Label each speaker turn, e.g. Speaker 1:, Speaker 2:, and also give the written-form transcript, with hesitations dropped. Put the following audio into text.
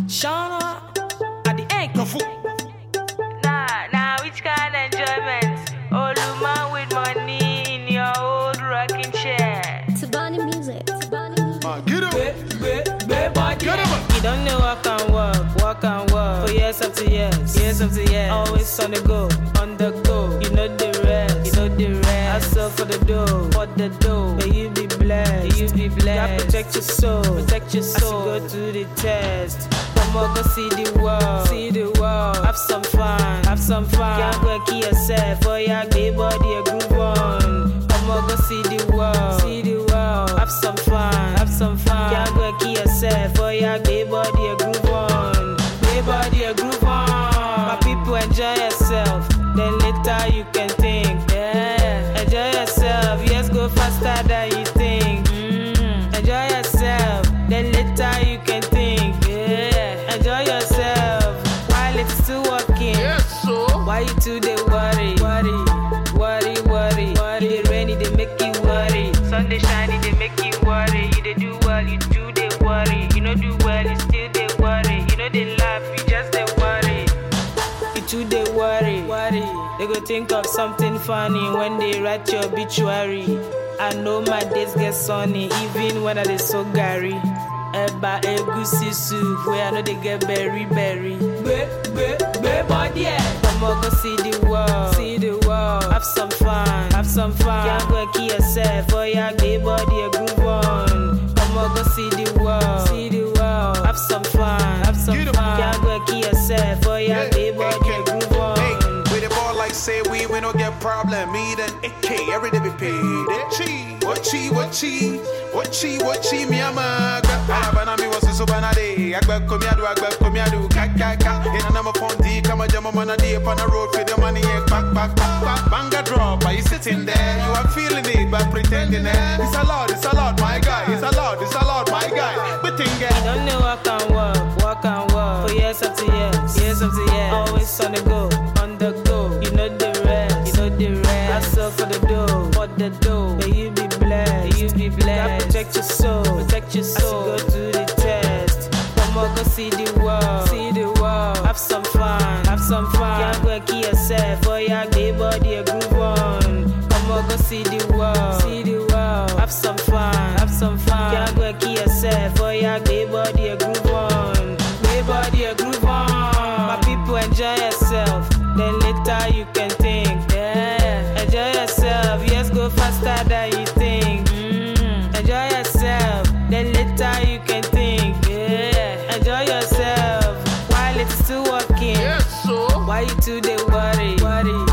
Speaker 1: Shana at the egg.
Speaker 2: Nah, which kind of enjoyment? All man with money in your old rocking chair.
Speaker 3: Tabani music.
Speaker 4: Get him. Get him.
Speaker 1: You don't know walk and walk. For years after years after years. Always on the go, You know the rest. I sell for the dough, May you be blessed, God protect your soul, As you go through the test. Come on, go see the world, Have some fun, Can't go and kill yourself, for your gay body a groove on. Come on, go see the world, Have some fun, Can't go and kill yourself, for your gay body a groove on. Gay body a groove on. My people, enjoy yourself, then later you can think. Yeah, enjoy yourself, yes, go faster than you think. Enjoy yourself, then later you can think. Yeah, enjoy yourself while it's still working.
Speaker 4: Yes, so.
Speaker 1: Why you too they worry? You dey rainy, they make you worry. Sun dey shiny, they make you worry. You dey do well, you do they worry. You know do well, you still they worry. You know they laugh, you just they worry. You too they worry. They go think of something funny when they write your obituary. I know my days get sunny, even when I dey so gary. Eba egusi soup, where I know they get berry. Body, come on, go see the world, Have some fun, Can't go and kill yourself, for your gay body a groove on. Come on, go see the world, Have some fun, Can't go and kill yourself, for your gay body a groove on.
Speaker 4: With the ball like say we don't get problem. Me then AK every day we paid. What chi, me amaga. Bana mi was so banade. Agba komi adu, kaka. In a number ponti, come a jama man a day upon the road for the money, back. Banga drop, are you sitting there? You are feeling it, but pretending it. It's a lot, my guy. It's a lot, my guy. But think
Speaker 1: You don't know walk and walk. For years after years. Always on the go, You know the rest, I sell for the dough, May you be blessed, God protect your soul, As you go through the test. Come on, go see the world, Have some fun, Can't go and kill yourself, for your gay body a groove on. Come on, go see the world, Have some fun, Can't go and kill yourself, for your gay body a groove on. Gay body a groove on. My people, enjoy yourself, then later you can think. Yeah, enjoy yourself, yes, go faster than you think. Enjoy yourself, then later you can think. Yeah, enjoy yourself while it's still working.
Speaker 4: yes, so.
Speaker 1: Why you too they worry?